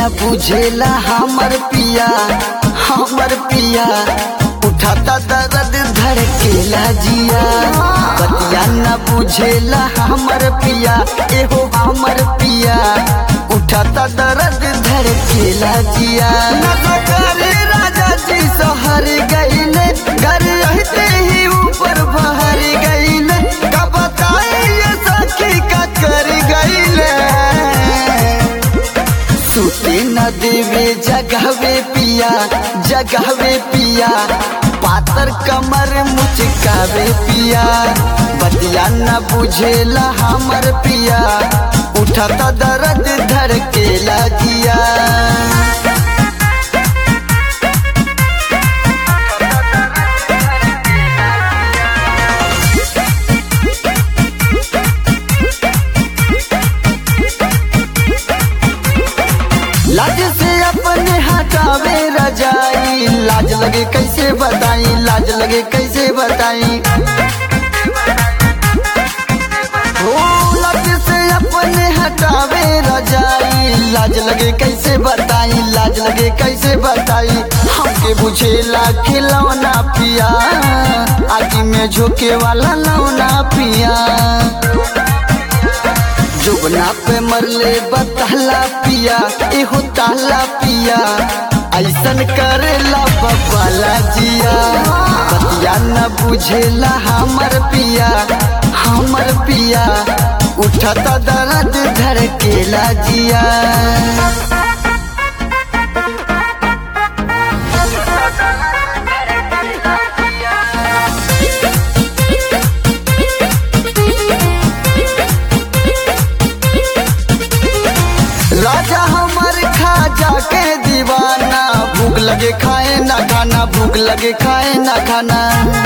बुझेला हमर पिया उठाता दर्द धड़केला जिया। बतिया न बुझेला हमर पिया एहो हमर पिया उठाता दर्द धड़केला जिया। नजर राजा जी सहर गईले घर रहते ही ऊपर बहर गईले का बताए ये सखी का कर गईले। सूते न देवे जगहवे पिया पातर कमर मुचकावे पिया। बतिया न बुझेला हमर पिया उठाता दर्द धड़केला जिया। लाज से अपने हटावे रजाई लाज लगे कैसे बताई लाज लगे कैसे बताई। हो लाज से अपने हटावे रजाई लाज लगे कैसे बताई लाज लगे कैसे बताई। हमके बुझेला खिलौना पिया आगे में झोंके वाला लौना पिया। जुबना पे मरले बताला पिया एहो ताला पिया ऐसन करेला बबाला जिया। बतिया न बुझेला हमर पिया उठाता दर्द धड़केला जिया। राजा हमर खा जाके दीवाना भूख लगे खाए ना खाना भूख लगे खाए ना खाना।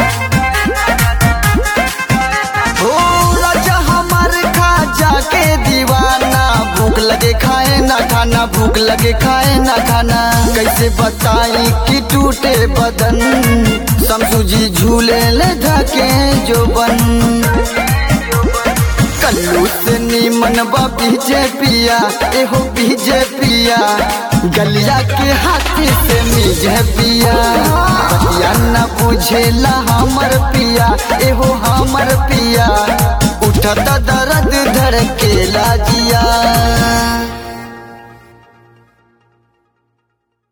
हो राजा हमर खा जाके दीवाना भूख लगे खाए ना खाना भूख लगे खाए ना खाना। कैसे बताई कि टूटे बदन समसू जी झूले ले धके जो बन। कल्लू से नीमन बीजे पिया एहो बीजे पिया गलिया के हाथी से मीजे पिया। बतिया न बुझेला हमर पिया एहो हमर पिया उठता दर्द धड़केला जिया।